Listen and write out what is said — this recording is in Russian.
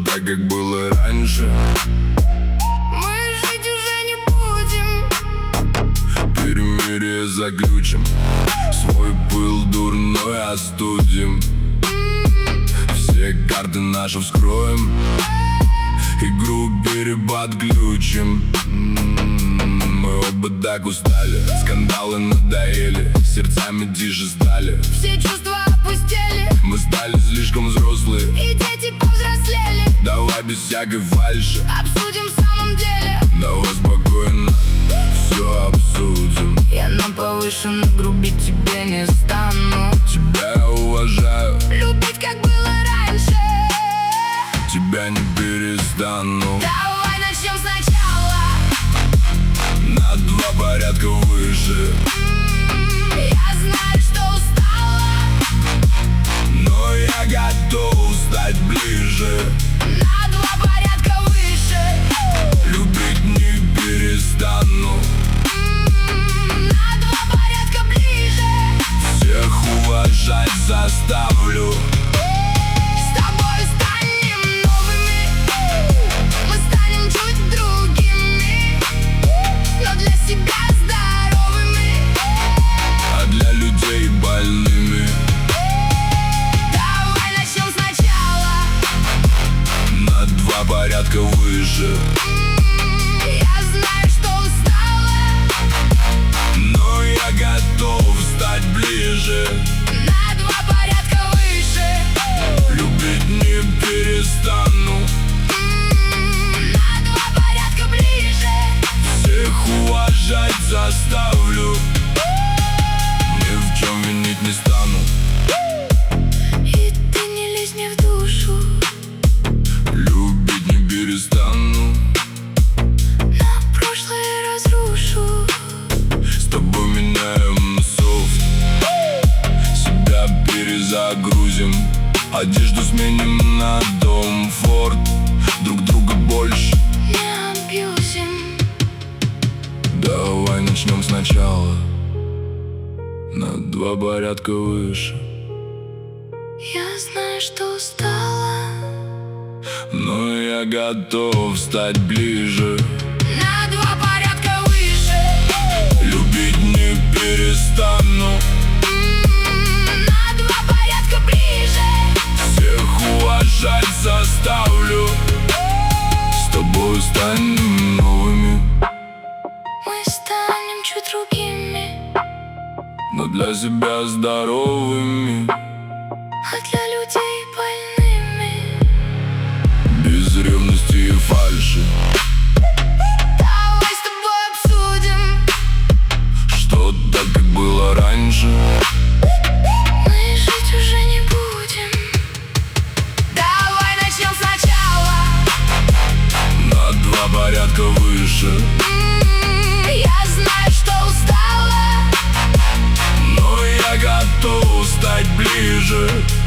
так, как было раньше. Мы жить уже не будем. Перемирие заключим, свой пыл дурной остудим. Все карты наши вскроем, игру переподключим. Мы оба так устали, скандалы надоели, сердцами тише стали. Все чувства опустели, мы стали слишком взрослые, и дети повзрослели. Давай без всякой фальши обсудим в самом деле. Давай спокойно все обсудим. Я на повышенной грубить тебе не стану. Тебя я уважаю, любить как было раньше. тебя не перестану. Давай начнем сначала, на 2 порядка выше. Я знаю, что устала, но я готов стать ближе. на 2 порядка выше. Любить не перестану, на 2 порядка ближе. всех уважать заставлю. С тобой станем новыми, мы станем чуть другими, но для себя здоровыми, а для людей больными. Давай начнем сначала, на 2 порядка выше. Я знаю, что устала, но я готов стать ближе. на 2 порядка выше. Любить не перестану, на 2 порядка ближе. всех уважать заставлю. Ни в чем винить не стану, И ты не лезь мне в душу, любить не перестану. на прошлое разрушу. С тобой меняем на софт, себя перезагрузим, одежду сменим на дом форт. Друг друга больше Не абьюзим, давай начнем сначала, на 2 порядка выше. я знаю, что устала, Но я готов стать ближе. на 2 порядка выше. Любить не перестану, На 2 порядка ближе. всех уважать заставлю. С тобой станем новыми, Мы станем чуть другими, но для себя здоровыми, а для людей больными. без ревности и фальши. Давай с тобой обсудим, Что так, как было раньше. мы жить уже не будем. Давай начнем сначала, На 2 порядка выше. Я знаю, что устала, Но я готов стать ближе.